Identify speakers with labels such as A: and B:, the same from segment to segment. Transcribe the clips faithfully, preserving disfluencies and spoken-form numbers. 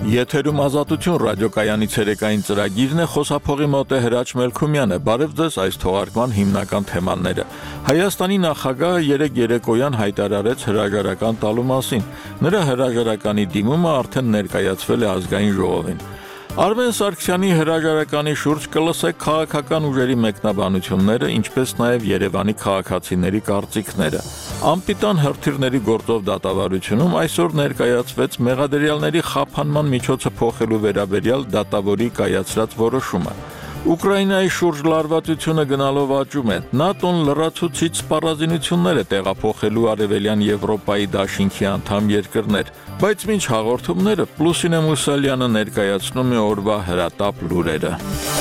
A: Եթերում ազատություն ռադիոկայանի ցերեկային ծրագիրն է, խոսափողի մոտ է Հրաչ Մելքումյանը։ Բարև ձեզ, այս թողարկման հիմնական թեմաները։ Հայաստանի նախագահը երեկ երեկոյան հայտարարեց հրաժարական տալու մասին։ Նրա հրաժարականի դիմումը արդեն ներկայացվել է ազգային ժողովին։ Արմեն Սարգսյանի հրաժարականի շուրջ կլսեք քաղաքական ուժերի մեկնաբանությունները, ինչպես նաև Երևանի քաղաքացիների կարծիքները։ Անպիտան հրթիռների գործով դատավարությունում այսօր ներկայացվեց մեղադրյալների խափանման միջոցը փոխելու վերաբերյալ դատավորի կայացրած որոշումը։ Ուկրաինայի շուրջ լարվածությունը գնալով աճում է։ ՆԱՏՕ-ն լրացուցիչ սպառազինություններ է տեղափոխելու Արևելյան Եվրոպայի դաշինքի անդամ երկրներ, բայց մինչ հաղորդումները Լուսինե Մուսալյանը ներկայացնում է օրվա հրատապ լուրերը։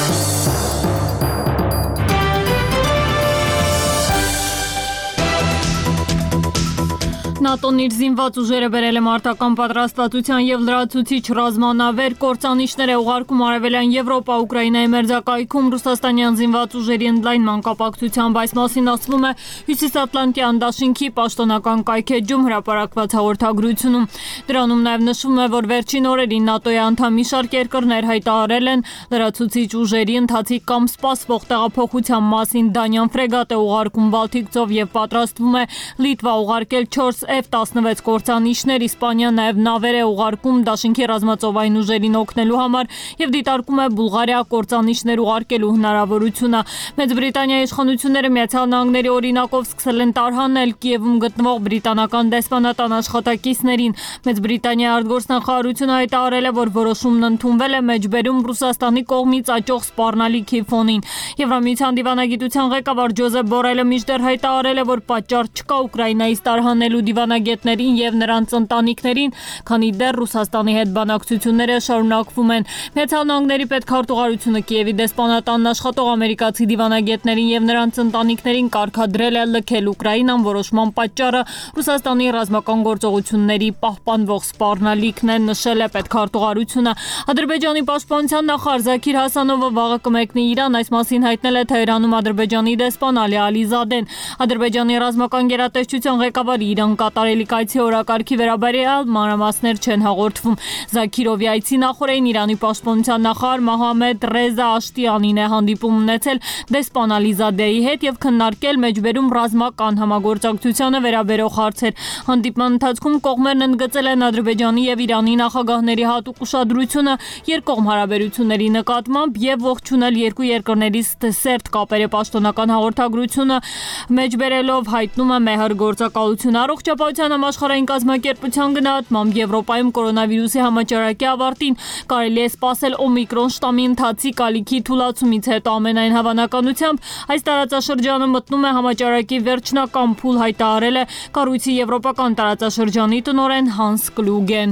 B: ՆԱՏՕ-ն իր զինված ուժերը բերել է մարտական պատրաստվածության և լրացուցիչ ռազմանավեր կործանիչներ է ուղարկում Արևելյան Եվրոպա, Ուկրաինայի մերձակայքում ռուսաստանյան զինված ուժերի ընդլայնման կապակցությամբ։ Այս մասին ասվում է Հյուսիսատլանտյան դաշինքի պաշտոնական կայքէջում հրապարակված հաղորդագրությունում։ Դրանում նաև նշվում է, որ վերջին օրերին ՆԱՏՕ-ի անդամ մի շարք երկրներ հայտարարել են լրացուցիչ ուժերի ընթացիկ կամ սպասվող տեղափոխության մասին։ Դանիան ֆրեգատ է ուղարկում Բալթիկ ծով և պատրաստվում է Լիտվա ուղարկել չորս F տասնվեց կործանիչներ, Իսպանիան նաև նավեր է ուղարկում դաշինքի ռազմածովային ուժերին օգնելու համար և դիտարկում է Բուլղարիա կործանիչներ ուղարկելու հնարավորությունը։ Մեծ Բրիտանիայի իշխանությունները Միացյալ Նահանգների օրինակով սկսել են տարհանել Կիևում գտնվող բրիտանական դեսպանատան աշխատակիցներին։ Մեծ Բրիտանիայի արտգործնախարարությունը հայտարարել է, որ որոշումն ընդունվել է մեջբերում Ռուսաստանի կողմից աճող սպառնալիքի ֆոնին։ Եվրամիության դիվանագիտության ղեկավար Ջոզեփ Բորելը մինչդեռ հայտարարել է, որ պատճառ չկա Ուկրաինայից տարհանելու դիվանագետներին և նրանց ընտանիքներին, քանի դեռ Ռուսաստանի հետ բանակցությունները շարունակվում են։ Միացյալ Նահանգների պետքարտուղարությունը Կիևի դեսպանատանն աշխատող ամերիկացի դիվանագետներին և նրանց ընտանիքներին կարգադրել է լքել Ուկրաինան, որոշման պատճառը Ռուսաստանի ռազմական գործողությունների պահպանվող սպառնալիքն է, նշել է պետքարտուղարությունը։ Ադրբեջանի պաշտպանության նախարար Զաքիր Հասանովը վաղը կմեկնի Իրան, այս մասին հայտնել է Թեհրանում Ադրբեջանի դեսպան Ալի Ալիզադեն։ Ադրբեջանի ռազմական գերատեսչության ղեկավարի Իրան կատարելի այցի օրակարգի վերաբերյալ մանրամասներ չեն հաղորդվում։ Զաքիրովի այցի նախօրեին Իրանի պաշտպանության նախարար Մոհամմեդ Ռեզա Աշտիանին է հանդիպում ունեցել դեսպան Ալիզադեի հետ և քննարկել մեջբերում ռազմական համագործակցությանը վերաբերող հարցեր։ Հանդիպման ընթացքում կողմերն ընդգծել են Ադրբեջանի և Իրանի նախագահների հատուկ ուշադրությունը երկկողմ հարաբերությունների նկատմամբ և ողջունել երկու երկրների սերտ կապերի պաշտոնական հաղորդագրությունը մեջբերելով հայտնում է Մեհր գործակալությունը։ Առողջապահության համաշխարհային կազմակերպության գնահատմամբ Եվրոպայում կորոնավիրուսի համաճարակի ավարտին կարելի է սպասել օմիկրոն շտամի ընթացիկ ալիքի թուլացումից հետո։ Ամենայն հավանականությամբ այս տարածաշրջանը մտնում է համաճարակի վերջնական փուլ, հայտարարել է կառույցի եվրոպական տարածաշրջանի տնօրեն Հանս Կլուգեն։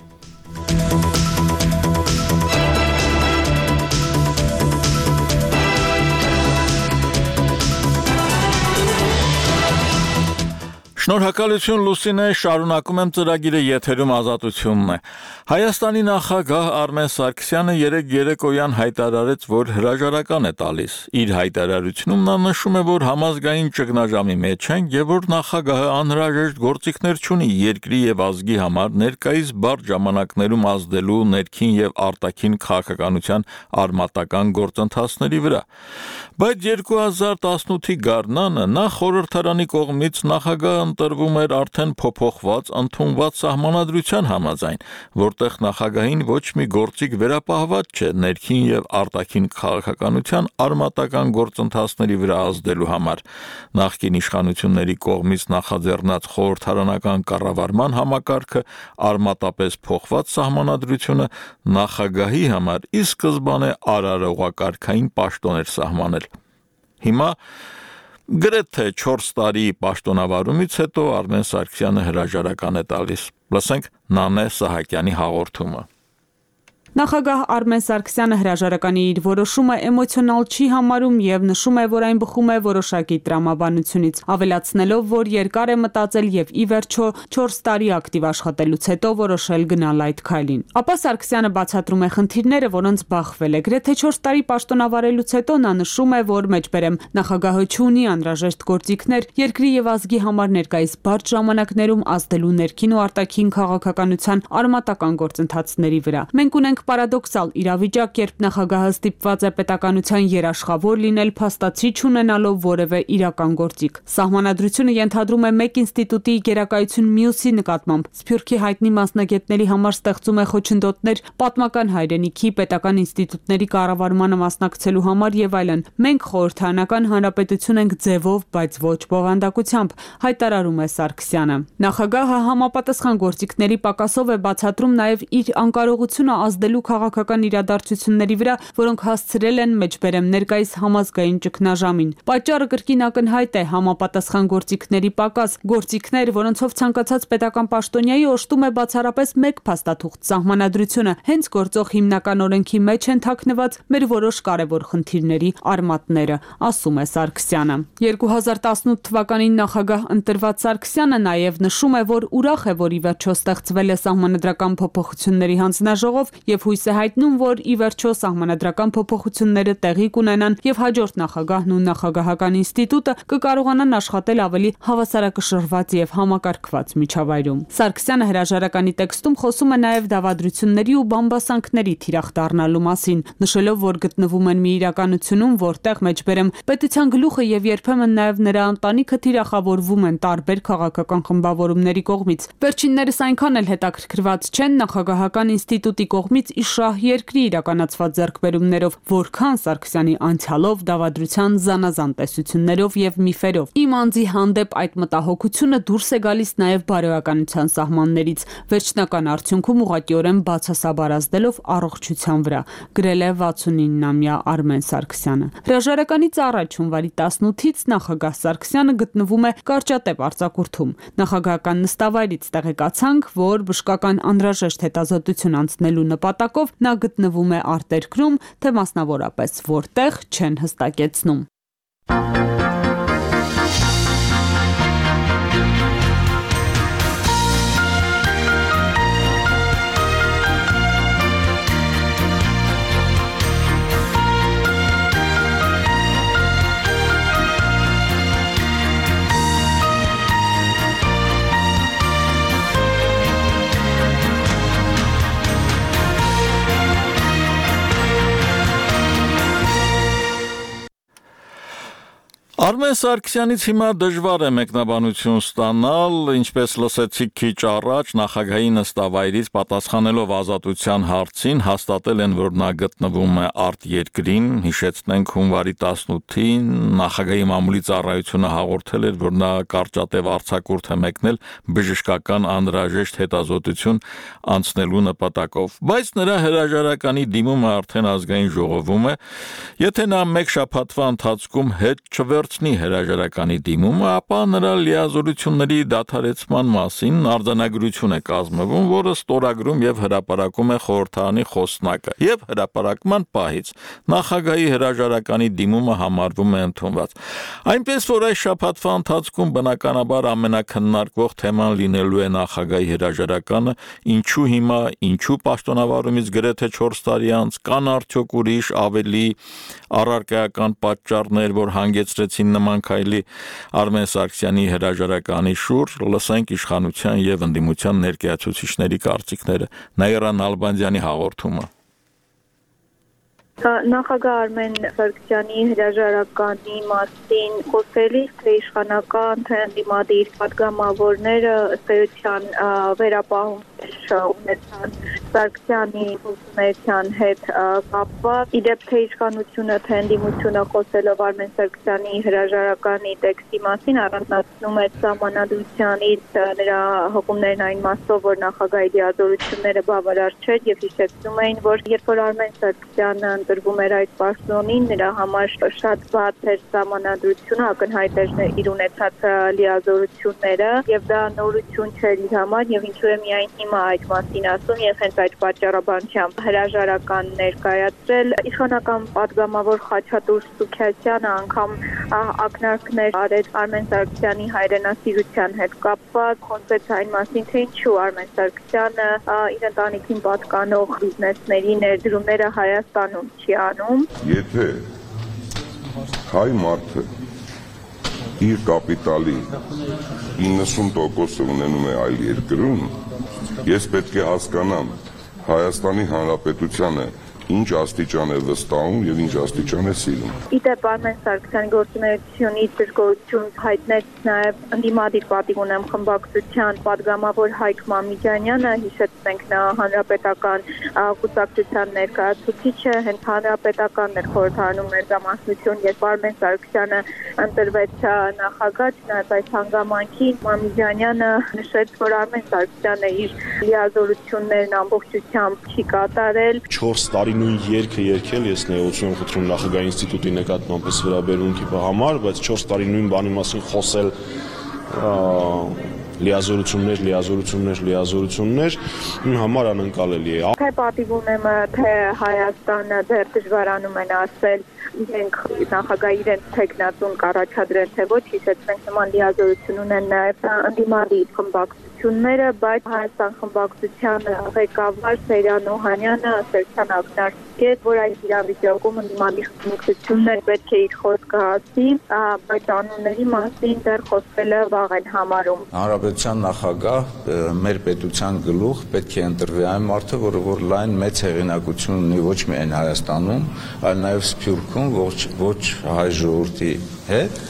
A: Շնորհակալություն Լուսինե, շարունակում եմ ծրագիրը, եթերում ազատությունն է։ Հայաստանի նախագահ Արմեն Սարգսյանը երեկ երեկոյան հայտարարեց, որ հրաժարական է տալիս։ Իր հայտարարությունում նա նշում է, որ համազգային ճգնաժամի մեջ են և որ նախագահը անհրաժեշտ գործիքներ չունի երկրի և ազգի համար ներկայիս բարդ ժամանակներում ազդելու ներքին և արտաքին քաղաքականության արմատական գործընթացների վրա։ Բայց երկու հազար տասնութի գարնանը նա խորհրդարանի կողմից նախագահ ընտրվում էր արդեն փոփոխված, ընդունված սահմանադրության համաձայն, որտեղ նախագահին ոչ մի գործիք վերապահված չէ ներքին և արտաքին քաղաքականության արմատական գործընթացների վրա ազդելու համար։ Նախկին իշխանությունների կողմից նախաձեռնած խորհրդարանական կառավարման համակարգը արմատապես փոխված սահմանադրությունը նախագահի համար ի սկզբանե արարողակարգային պաշտոն էր սահմանել։ Հիմա գրեթե չորս տարի պաշտոնավարումից հետո Արմեն Սարգսյանը հրաժարական է տալիս։ Լսենք Նանե Սահակյանի հաղորդումը։
C: Նախագահ Արմեն Սարգսյանը հրաժարականի իր որոշումը էմոցիոնալ չի համարում եւ նշում է, որ այն բխում է որոշակի տրամաբանությունից, ավելացնելով, որ երկար է մտածել եւ ի վերջո չորս տարի ակտիվ աշխատելուց հետո որոշել գնալ այդ քայլին։ Ապա Սարգսյանը բացատրում է խնդիրները, որոնց բախվել է։ Գրեթե չորս տարի պաշտոնավարելուց հետո նա նշում է, որ մեջբերեմ նախագահը չունի անհրաժեշտ գործիքներ երկրի եւ ազգի համար ներկայիս բարդ ժամանակներում ազդելու ներքին ու արտաքին քաղաքականության արմատական գործընթացների վրա։ Մենք ունենք պարադոքսալ իրավիճակ, երբ նախագահը ստիպված է պետականության երաշխավոր լինել փաստացի չունենալով որևէ իրական գործիք։ Սահմանադրությունը ենթադրում է մեկ ինստիտուտի գերակայություն մյուսի նկատմամբ։ Սփյուռքի հայտնի մասնագետների համար ստեղծում է խոչընդոտներ պատմական հայրենիքի պետական ինստիտուտների կառավարմանը մասնակցելու համար եւ այլն։ Մենք խորհրդարանական հանրապետություն ենք ձևով, բայց ոչ բովանդակությամբ, հայտարարում է Սարգսյանը։ Նախագահը համապատասխան գործիքների պակասով է բացատրում նաեւ իր անկարողությունը ազդելու քաղաքական իրադարձությունների վրա, որոնք հասցրել են մեջբերեմ ներկայիս համազգային ճգնաժամին։ Պատճառը կրկին ակնհայտ է՝ համապատասխան գործիքների պակաս, գործիքներ, որոնցով ցանկացած պետական պաշտոնյայի օժտում է բացառապես մեկ փաստաթուղթ՝ սահմանադրությունը, հենց գործող հիմնական օրենքի մեջ են թաքնված մեր որոշ կարևոր խնդիրների արմատները, ասում է Սարգսյանը։ երկու հազար տասնութ թվականին նախագահ ընտրված Սարգսյանը նաև նշում է, որ ուրախ է, որ ի վերջո ստեղծվել է սահմանադրական փոփոխությունների հանձնաժողով եւ հույս է հայտնում, որ ի վերջո սահմանադրական փոփոխությունները տեղի կունենան եւ հաջորդ նախագահն ու նախագահական ինստիտուտը կկարողանան աշխատել ավելի հավասարակշռված եւ համակարգված միջավայրում։ Սարգսյանը հրաժարականի տեքստում խոսում է նաեւ դավադրությունների ու բամբասանքների թիրախ դառնալու մասին, նշելով, որ գտնվում են մի իրականությունում, որտեղ մեջբերեմ պետության գլուխը եւ երբեմն նաեւ նրա ընտանիքը թիրախավորվում են տարբեր քաղաքական խմբավորումների կողմից։ Վերջիններս այնքան էլ հետաքրքրված չեն նախագահական ինստիտուտի կողմից իշխահ երկրի իրականացված ձեռքբերումներով, որքան Սարգսյանի անցյալով, դավադրության զանազան տեսություններով եւ միֆերով։ Իմ անձի հանդեպ այդ մտահոգությունը դուրս է գալիս նաեւ բարոյականության սահմաններից, վերջնական արդյունքում ուղղակիորեն բացասաբար ազդելով առողջության վրա, գրել է վաթսունինամյա Արմեն Սարգսյանը։ Հրաժարականից առաջ հունվարի տասնութից նախագահ Սարգսյանը գտնվում է Կարճատև արձակուրդում։ Նախագահական նստավայրից տեղեկացանք, որ բժշկական անհրաժեշտ հետազոտություն անցնելու նպատակով նա գտնվում է արտերկրում, թե մասնավորապես որտեղ չեն հստակեցնում։
A: Արմեն Սարգսյանից հիմա դժվար է մեկնաբանություն ստանալ, ինչպես լսեցիք քիչ առաջ, նախագահի նստավայրից պատասխանելով ազատության հարցին, հաստատել են, որ նա գտնվում է արտերկրին, հիշեցնենք հունվարի տասնութին, նախագահի մամուլի ծառայությունը հաղորդել էր, որ նա Կարճատև արձակուրդ է մեկնել բժշկական անհրաժեշտ հետազոտություն անցնելու նպատակով, բայց նրա հրաժարականի դիմումը արդեն ազգային ժողովում է, եթե նա մեկ շաբաթվա ընթացքում հետ չվեր հրաժարականի դիմումը, ապա նրա լիազորությունների դադարեցման մասին արձանագրություն է կազմվում, որը ստորագրում եւ հրապարակում է խորհրդարանի խոսնակը, եւ հրապարակման պահից նախագահի հրաժարականի դիմումը համարվում է ընդունված։ Այնպես որ այս շաբաթվա ընթացքում բնականաբար ամենակննարկվող թեման լինելու է նախագահի հրաժարականը, ինչու հիմա, ինչու պաշտոնավարումից գրեթե չորս տարի անց, կան արդյոք ուրիշ ավելի առարկայական պատճառներ, որ հանգեցրեցին նման քայլի Արմեն Սարգսյանի հրաժարականի շուրջ, լսենք իշխանության եւ ընդդիմության ներկայացուցիչների կարծիքները։ Նաիրա Նալբանդյանի հաղորդումը։
D: Նախագահ Արմեն Սարգսյանի հրաժարականի մասին խոսելիս թե իշխանական, թե ընդդիմադիր պատգամավորները ըստ էության վերապահում ունեցան Սարգսյանի խոսունեության հետ կապված։ Իդեպ թե իշխանությունը, թե ընդդիմությունը խոսելով Արմեն Սարգսյանի հրաժարականի տեքստի մասին առանձնացնում է սահմանադրությանից նրա հողումներն այն մասով, որ նախագահի լիազորությունները բավարար չէր եւ հիշեցնում էին, որ երբ որ Արմեն Սարգսյանը ընտրվում էր այդ պաշտոնին, նրա համար շատ բաց էր սահմանադրությունը, ակնհայտ էր իր ունեցած լիազորությունները եւ դա նորություն չէր իր համար եւ ինչու է միայն հիմա այդ մասին ասում եւ հենց այդ պատճառաբանությամբ հրաժարական ներկայացրել։ Իշխանական պատգամավոր Խաչատուր Սուքիասյանը անգամ ակնարկներ արեց Արմեն Սարգսյանի հայրենասիրության հետ կապված, խոսեց այն մասին, թե ինչու Արմեն Սարգսյանը իր ընտանիքին պատկանող բիզնեսների ներդրումները Հայաստանում չի անում։
E: Եթե հայ մարդը իր կապիտալի իննսուն տոկոսը ունենում է այլ երկրում, ես պետք է հասկանամ Հայաստանի Հանրապետությանը ինչ աստիճան է վստահում եւ ինչ աստիճան է սիրում։
D: Իդեպ Արմեն Սարգսյանի գործունեությունից դժգոհություն հայտնեց նաեւ ընդդիմադիր պատիվ ունեմ խմբակցության պատգամավոր Հայկ Մամիջանյանը, հիշեցնենք նա հանրապետական կուսակցության ներկայացուցիչ է, հենց հանրապետականն էր խորհրդարանում ներկայացություն, երբ Արմեն Սարգսյանը ընտրվեց նախագահ, չնայած այս հանգամանքին Մամիջանյանը նշեց, որ Արմեն Սարգսյանը իր լիազորություններն ամբողջությամբ չի կատարել։
F: չորս տարի նույն երգը երգել, ես ներողություն եմ խնդրում նախագահի ինստիտուտի նկատմամբ այս վերաբերմունքի համար, բայց չորս տարի նույն բանի մասին խոսել լիազորություններ, լիազորություններ, լիազորություններ իմ համար անընկալելի է։
D: Թե պատիվ ունեմ, թե Հայաստանը դեռ դժվարանում են ասել իրենք նախագահի իրենց թեկնածուն կառաջադրել, թե ոչ, հիշեցնենք նման լիազորություն ունեն նաև ընդդիմադիր խմբակցությունները, բայց Հայաստան խմբակցության ղեկավար Սեյրան Օհանյանը Սերժան ակնարկեց, որ այս իրավիճակում ընդդիմադիր խմբակցություններ պետք է իր խոսքը ասի, բայց անունների մասին դեռ խոսելը վաղ են համարում։
G: Հանրապետության նախագահ մեր պետության գլուխ պետք է ընտրվի այն մարդը, որը որ լայն մեծ հեղինակություն ունի ոչ միայն Հայաստանում, այլ նաև Սփյուռքում, ոչ ոչ հայ ժողովրդի հետ։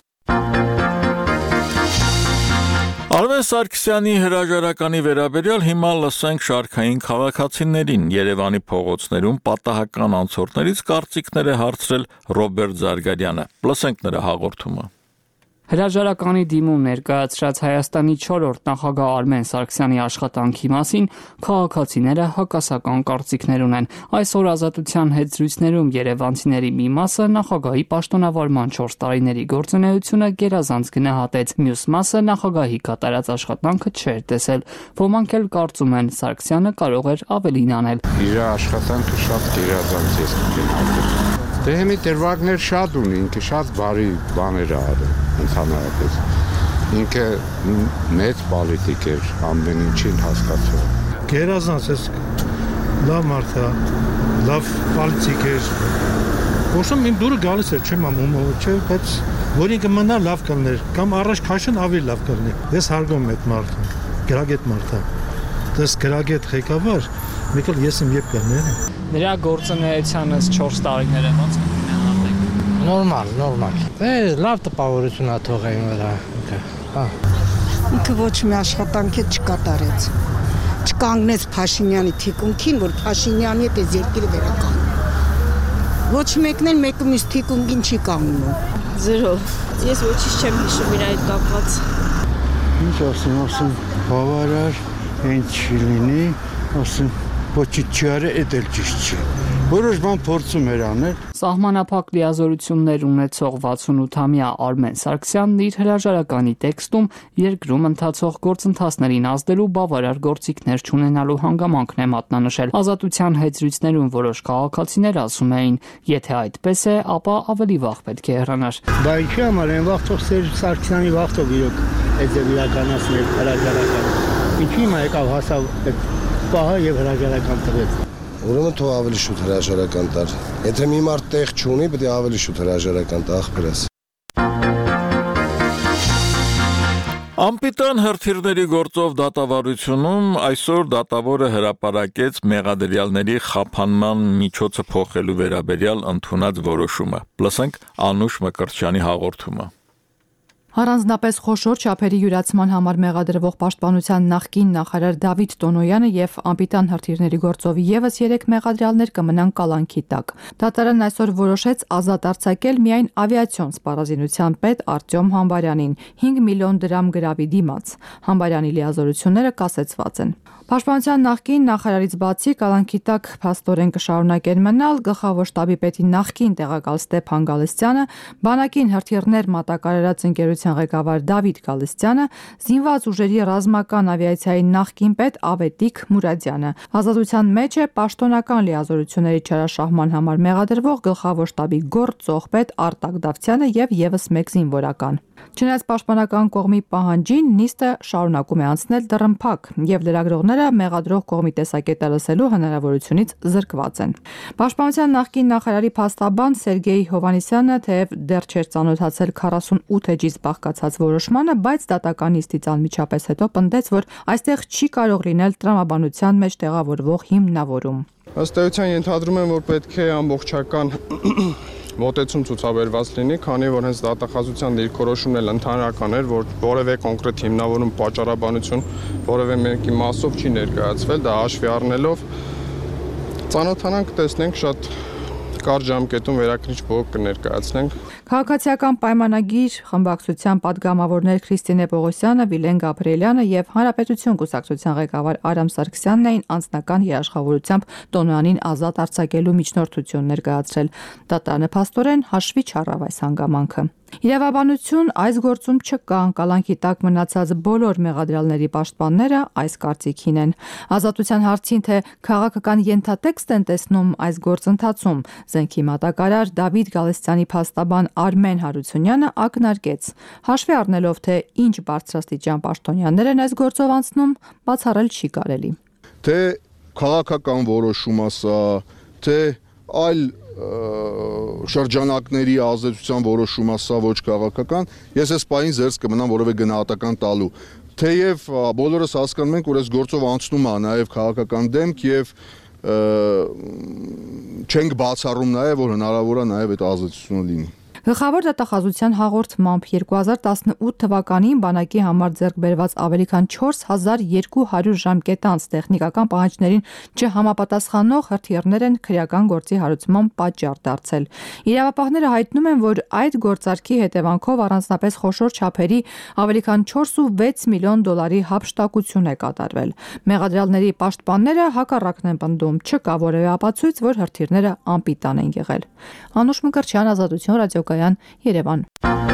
A: Արմեն Սարգսյանի հրաժարականի վերաբերյալ հիմա լսենք շարքային քաղաքացիներին Երևանի փողոցներում պատահական անցորդներից կարծիքներ է հարցրել Ռոբերտ Զարգարյանը։ Լսենք նրա հաղորդումը։
H: Հրաժարականի դիմում ներկայացրած Հայաստանի չորրորդ նախագահ Արմեն Սարգսյանի աշխատանքի մասին քաղաքացիները հակասական կարծիքներ ունեն։ Այսօր Ազատության հետ զրույցներում երևանցիների մի մասը նախագահի պաշտոնավարման չորս տարիների գործունեությունը գերազանց գնահատեց, մյուս մասը նախագահի կատարած աշխատանքը չէր տեսել։ Ոմանք էլ կարծում են Սարգսյանը կարող էր ավելին անել։
I: Իր աշխատանքը շատ գերազանց է գնահատել։ Դե հիմի դերվագներ շատ ունի, ինքը շատ բարի բաներ արել ընդհանրապես։ Ինքը մեծ պոլիտիկ էր, ամեն ինչին հասկացող։
J: Գերազանց է, լավ մարդ է, լավ պոլիտիկ էր։ Ոսում իմ դուրը գալիս էր, չեմ ամում, չէ, բայց որ ինքը մնա լավ կլներ, կամ առաջ քաշն ավելի լավ կլներ։ Ես հարգում եմ այդ մարդը, գրագետ մարդ է։ Դες գրագետ ղեկավար, մեկ էլ ես իմ եփ կլներ։
H: Նրա գործունեությանս չորս տարիները ոնց կգնահատեք։
K: Նորմալ, նորմալ։ Դե լավ տպավորություն ա թողել իմ վրա։ Հա։
L: Ինքը ոչ մի աշխատանք չկատարեց։ Չկանգնեց Փաշինյանի թիկունքին, որ Փաշինյանի հետ այս երկիրը վերականգնի։ Ոչ մեկն էլ մեկը մյուս թիկունքին չի կանգնում։
M: Զրո։ Ես ոչինչ չեմ հիշում իր այդ կապված։
I: Ինչ ասեմ, ասեմ, բավարար, ինչ լինի, ասեմ ոչինչ չի արել, էդ էլ ճիշտ չի։ Որոշ բան փորձում էր անել։
H: Սահմանափակ լիազորություններ ունեցող վաթսունութամյա Արմեն Սարգսյանն իր հրաժարականի տեքստում երկրում ընթացող գործընթացներին ազդելու բավարար գործիքներ չունենալու հանգամանքն է մատնանշել։ Ազատության հետ զրույցներում որոշ քաղաքացիներ ասում էին, եթե այդպես է, ապա ավելի վաղ պետք է հեռանար։
K: Բա ինչի՞ համար են վաղթող Սերժ Սարգսյանի վաղթով իրոք այդ ձև իրականացնել հրաժարականը։ Ինչի՞ հիմա եկավ հասավ այդ պահը եւ հրաժարական տվեց։
N: Ուրեմն թող ավելի շուտ հրաժարական տար։ Եթե մի մարդ տեղ չունի, պետք է ավելի շուտ հրաժարական տա, ախպերս։
A: Անպիտան հրթիռների գործով դատավարությունում այսօր դատավորը հրապարակեց մեղադրյալների խափանման միջոցը փոխելու վերաբերյալ ընդունած որոշումը։ Լսենք Անուշ Մկրտչյանի հաղորդումը։
O: Առանձնապես խոշոր չափերի յուրացման համար մեղադրվող պաշտպանության նախկին նախարար Դավիթ Տոնոյանը եւ անպիտան հրթիռների գործով եւս երեք մեղադրյալներ կմնան կալանքի տակ։ Դատարանն այսօր որոշեց ազատ արձակել միայն ավիացիոն սպառազինության պետ Արտյոմ Համբարյանին հինգ միլիոն դրամ գրավի դիմաց։ Համբարյանի լիազորությունները կասեցված են։ Պաշտպանության նախկին նախարարից բացի կալանքի տակ փաստորեն կշարունակեն մնալ գլխավոր շտաբի պետի նախկին տեղակալ Ստեփան Գալստյանը, բանակին հրթիռներ մատակարարած ընկերության նախարարության ղեկավար Դավիթ Գալստյանը, զինված ուժերի ռազմական ավիացիայի նախկին պետ Ավետիք Մուրադյանը։ Ազատության մեջ է պաշտոնական լիազորությունների չարաշահման համար մեղադրվող գլխավոր շտաբի գործող պետ Արտակ Դավթյանը եւ եւս մեկ զինվորական։ Չնայած պաշտպանական կողմի պահանջին, նիստը շարունակում է անցնել դռնփակ եւ լրագրողները մեղադրող կողմի տեսակետը լսելու հնարավորությունից զրկված են։ Պաշտպանության նախկին նախարարի փաստաբան Սերգեյ Հովանեսյանը թեև դեռ չէր ծանոթացել քառասունութ էջից բաղկացած որոշմանը, բայց դատական նիստից անմիջապես հետո պնդեց, որ այստեղ չի կարող լինել տրամաբանության մեջ տեղավորվող հիմնավորում։
P: Ըստ էության ենթադրում եմ, որ պետք է ամբողջական մոտեցում ցուցաբերված լինի, քանի որ հենց դատախազության դիրքորոշումն էլ ընդհանրական էր, որ որևէ կոնկրետ հիմնավորում պատճառաբանություն որևէ մեկի մասով չի ներկայացվել, դա հաշվի առնելով ծանոթանանք, տեսնենք, շատ կարճ ժամկետում վերաքրիչ բողոք կներկայացնենք։
O: Քաղաքացիական պայմանագիր խմբակցության падգամավորներ Քրիստինե Պողոսյանը, Վիլեն Գաբրիելյանը եւ Հանրապետություն կուսակցության ղեկավար Արամ Սարգսյանն էին անձնական երաշխավորությամբ Տոնոյանին ազատ արձակելու միջնորդություն ներկայացրել։ Դատարանը փաստորեն հաշվի չառավ այս հանգամանքը։ Իրավաբանություն այս գործում չկա, կալանքի տակ մնացած բոլոր մեղադրյալների պաշտպանները այս կարծիքին են։ Ազատության հարցին, թե քաղաքական ենթատեքստ են տեսնում այս գործընթացում, զենքի մատակարար Դավիթ Գալստյանի փաստաբան Արմեն Հարությունյանը ակնարկեց։ Հաշվի առնելով, թե ինչ բարձրաստիճան պաշտոնյաներ են այս գործով անցնում, բացառել չի կարելի։
P: Թե քաղաքական որոշում ասա, թե այլ շրջանակների ազդեցության որոշում ասա ոչ քաղաքական, ես այս պահին զերծ կմնամ որևէ գնահատական տալու։ Թեև բոլորս հասկանում ենք, որ այս գործով անցնում է նաև քաղաքական դեմք եւ չենք բացառում նաև, որ հնարավոր է նաև այդ ազդեցությունը լինի։
O: Գլխավոր դատախազության հաղորդմամբ երկու հազար տասնութ թվականին բանակի համար ձեռք բերված ավելի քան չորս հազար երկու հարյուր ժամկետանց տեխնիկական պահանջներին չհամապատասխանող հրթիռներ են քրեական գործի հարուցման պատճառ դարձել։ Իրավապահները հայտնում են, որ այդ գործարքի հետևանքով առանձնապես խոշոր չափերի ավելի քան չորս ու վեց միլիոն դոլարի հափշտակություն է կատարվել։ Մեղադրյալների պաշտպանները հակառակն են պնդում, չկա որևէ ապացույց, որ հրթիռները անպիտան են եղել։ Անուշ Մկրտչյան, Ազատություն ռադիոկայան, Երևան։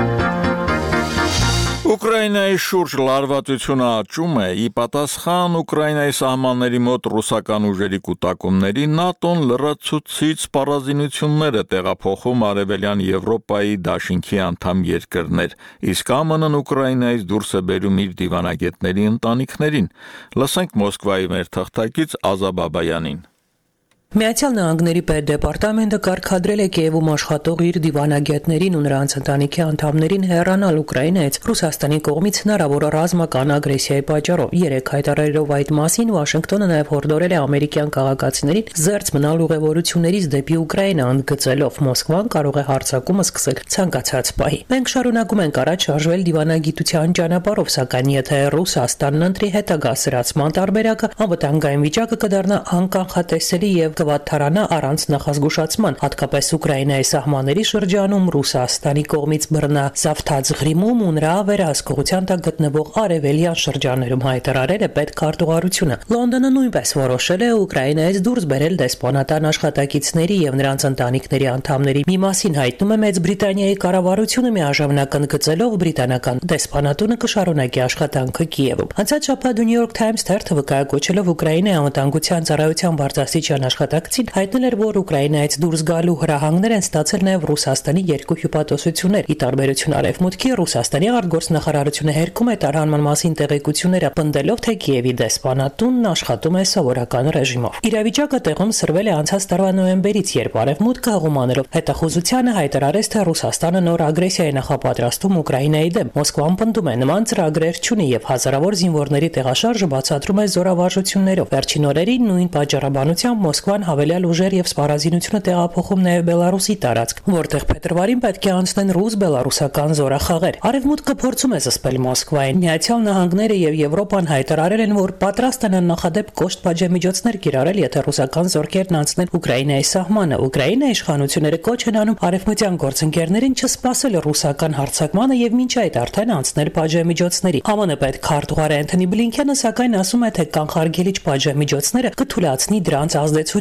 A: Ուկրաինայի շուրջ լարվածությունը աճում է, ի պատասխան Ուկրաինայի սահմանների մոտ ռուսական ուժերի կուտակումների ՆԱՏՕ-ն լրացուցիչ սպառազինություններ է տեղափոխում Արևելյան Եվրոպայի դաշինքի անդամ երկրներ, իսկ ԱՄՆ-ն Ուկրաինայից դուրս է բերում իր դիվանագետների ընտանիքներին։ Լսենք Մոսկվայի մեր թղթակից Ազա Բաբայանին։
Q: Միացյալ Նահանգների պետդեպարտամենտը կարգադրել է Կիևում աշխատող իր դիվանագետներին ու նրանց ընտանիքի անդամներին հեռանալ Ուկրաինայից Ռուսաստանի կողմից հնարավոր ռազմական ագրեսիայի պատճառով։ Երեք հայտարարելով այդ մասին Վաշինգտոնը նաև հորդորել է ամերիկյան քաղաքացիներին զերծ մնալ ուղևորություններից դեպի Ուկրաինա, ընդգծելով Մոսկվան կարող է հարձակումը սկսել ցանկացած պահի։ Մենք շարունակում ենք առաջ շարժվել դիվանագիտության ճանապարհով, սակայն եթե Ռուսաստանն ընտրի հետագա սրացման տարբերակը, անվտանգային վիճակը կդառնա անկանխատեսելի եւ կվատթարանա առանց նախազգուշացման, հատկապես Ուկրաինայի սահմանների շրջանում Ռուսաստանի կողմից բռնա Զավթաձղրիմում ու նրա վերահսկողության տակ գտնվող արևելյան շրջաններում, հայտարարել է պետքարտուղարությունը։ Լոնդոնը նույնպես որոշել է Ուկրաինայից դուրս բերել դեսպանատան աշխատակիցների եւ նրանց ընտանիքների անդամների մի մասին հայտնում է Մեծ Բրիտանիայի կառավարությունը, միաժամանակ ընդգծելով բրիտանական դեսպանատունը կշարունակի աշխատանքը Կիևում։ Անցած շաբաթ New York Times թերթը վկայակոչելով Ուկրաինայի անվտանգության ծառայության բարձրաստիճան աշխատակցին հայտնել էր, որ Ուկրաինայից դուրս գալու հրահանգներ են ստացել նաև Ռուսաստանի երկու հյուպատոսություններ։ Ի տարբերություն Արևմուտքի, Ռուսաստանի արտգործնախարարությունը հերքում է տարհանման մասին տեղեկությունները, պնդելով, թե Կիևի դեսպանատունն աշխատում է սովորական ռեժիմով։ Իրավիճակը տեղում սրվել է անցած տարվա նոյեմբերից, երբ Արևմուտքը հղումանելով հետախուզությանը հայտարարեց, թե Ռուսաստանը նոր ագրեսիա է նախապատրաստում Ուկրաինայի դեմ։ Մոսկվան պնդում է նման ծրագրեր չունի եւ հազարավոր զինվորների տեղաշարժը բացատրում է զորավարժություններով։ Վերջին օրերին նույն պատճառաբանությամբ Մոսկվան հավելյալ ուժեր եւ սպառազինությունը տեղափոխում նաեւ Բելարուսի տարածք, որտեղ փետրվարին պետք է անցնեն ռուս-բելարուսական զորախաղեր։ Արևմուտքը փորձում է զսպել Մոսկվային։ Միացյալ Նահանգները եւ Եվրոպան հայտարարել են, որ պատրաստ են աննախադեպ կոշտ պատժամիջոցներ կիրառել, եթե ռուսական զորքերն անցնեն Ուկրաինայի սահմանը։ Ուկրաինայի իշխանությունները կոչ են անում արևմտյան գործընկերներին չսպասել ռուսական հարձակմանը եւ մինչ այդ արդեն անցնել պատժամիջոցների։ ԱՄՆ պետքարտուղար Էնթոնի Բլինքենը սակայն ասում է, թե կանխարգելիչ պատժամիջոցները կթույլատնի դրանց ազդեցությունը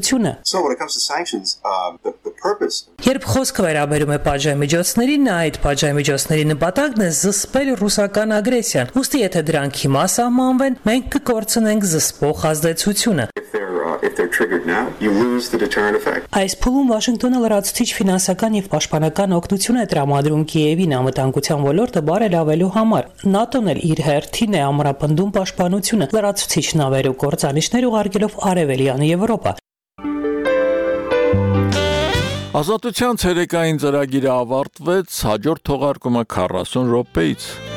Q: ազդեցությունը։
R: So when it comes to sanctions, um, the, the purpose
Q: Երբ խոսքը վերաբերում է պատժամիջոցներին, նա այդ պատժամիջոցների նպատակն է զսպել ռուսական ագրեսիան։ Ուստի եթե դրանք հիմա սահմանվեն, մենք կկորցնենք զսպող ազդեցությունը։
R: if they're uh, if they're triggered now, you lose the deterrent effect.
Q: Այս փուլում Վաշինգտոնը լրացուցիչ ֆինանսական եւ պաշտպանական օգնություն է տրամադրում Կիևին անվտանգության ոլորտը բարելավելու համար։ ՆԱՏՕ-ն էլ իր հերթին է ամրապնդում պաշտպանությունը լրացուցիչ նավեր ու կործանիչներ ուղարկելով Արևելյան Եվրոպա։
A: Ազատության ցերեկային ծրագիրը ավարտվեց, հաջորդ թողարկումը քառասուն րոպեից։